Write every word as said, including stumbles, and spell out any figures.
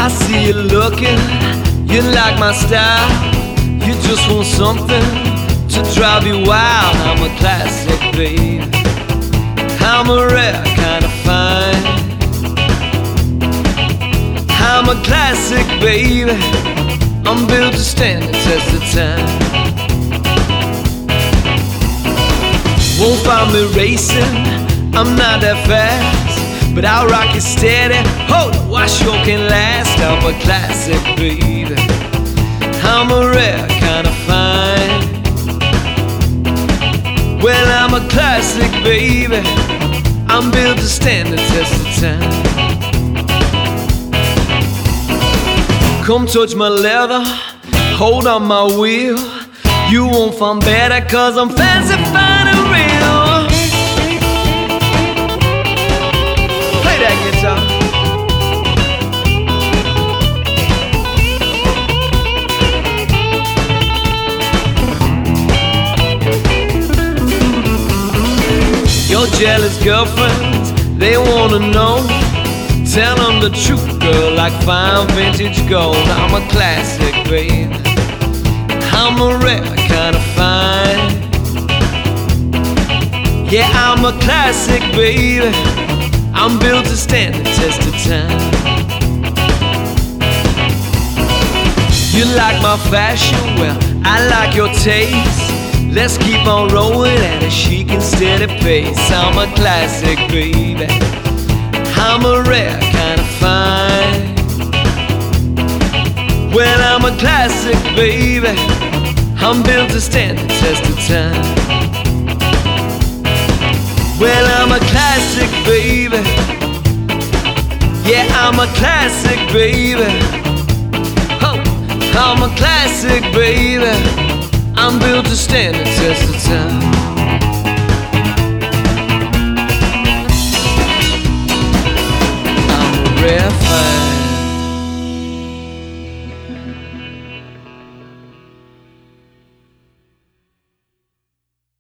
I see you looking, you like my style. You just want something to drive you wild. I'm a classic, babe. I'm a rare kind of fine. I'm a classic, baby. I'm built to stand the test of time. Won't find me racing, I'm not that fast, but I'll rock you steady. Hold on, I sure can last. I'm a classic, baby. I'm a rare kind of fine. Well, I'm a classic, baby. I'm built to stand the test of time. Come touch my leather, hold on my wheel. You won't find better, cause I'm fancy, fine and real. Play that guitar. Your jealous girlfriends, they wanna know. Tell them the truth, girl, like fine vintage gold. I'm a classic, babe. I'm a rare kind of fine. Yeah, I'm a classic, baby. I'm built to stand the test of time. You like my fashion, well, I like your taste. Let's keep on rolling at a chic and steady pace. I'm a classic, baby. I'm a rare kind of fine. Well, I'm a classic, baby. I'm built to stand the test of time. Well, I'm a classic, baby. Yeah, I'm a classic, baby. Oh, I'm a classic, baby. I'm built to stand the test of time.